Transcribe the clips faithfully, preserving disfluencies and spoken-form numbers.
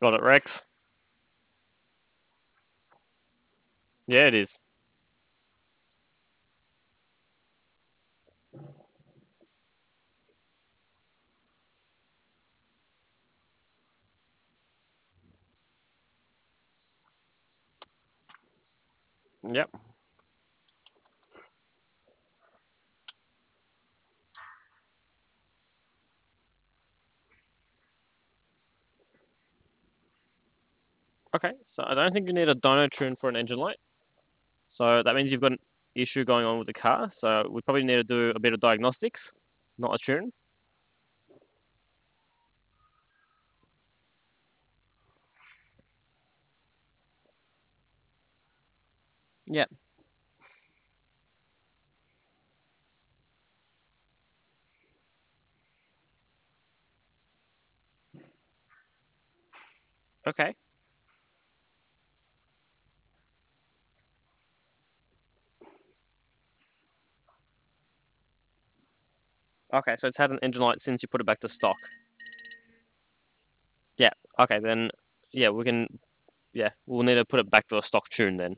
Got it, Rex. Yeah, it is. Yep. Okay, so I don't think you need a dyno tune for an engine light. So that means you've got an issue going on with the car. So we probably need to do a bit of diagnostics, not a tune. Yep. Okay. Okay, so it's had an engine light since you put it back to stock. Yeah. Okay, then yeah, we can yeah, we'll need to put it back to a stock tune then.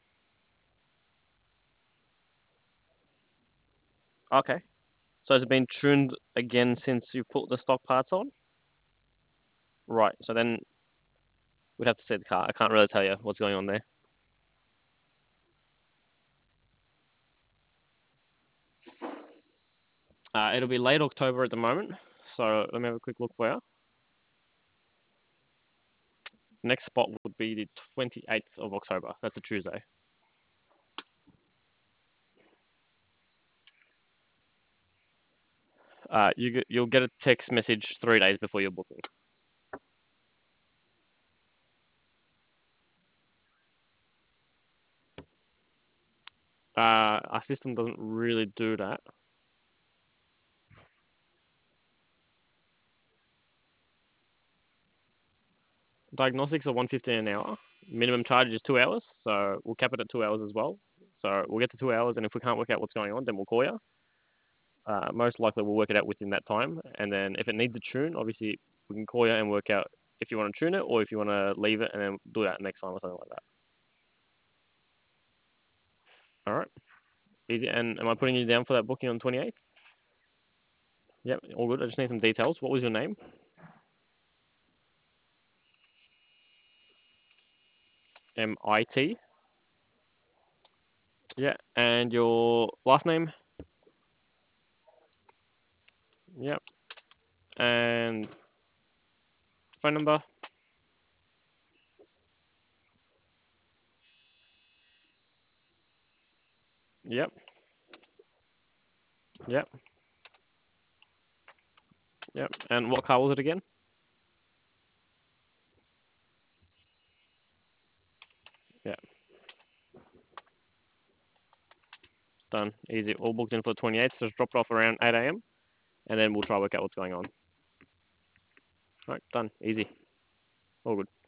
Okay. So it's been tuned again since you put the stock parts on? Right. So then we'd have to see the car. I can't really tell you what's going on there. Uh, it'll be late October at the moment. So let me have a quick look for you. Next spot would be the twenty-eighth of October. That's a Tuesday. Uh, you get, you'll get a text message three days before your booking. Uh, our system doesn't really do that. Diagnostics are one fifty an hour. Minimum charge is two hours, so we'll cap it at two hours as well. So we'll get to two hours, and if we can't work out what's going on, then we'll call you. Uh, most likely, we'll work it out within that time, and then if it needs a tune, obviously we can call you and work out if you want to tune it or if you want to leave it and then do that next time or something like that. All right, easy. And am I putting you down for that booking on twenty-eighth? Yep, all good. I just need some details. What was your name? M I T. Yeah, and your last name? Yep, and phone number? Yep, yep, yep. And what car was it again? Yeah, done. Easy. All booked in for the twenty-eighth. So just drop it off around eight a m and then we'll try to work out what's going on. All right, done. Easy. All good.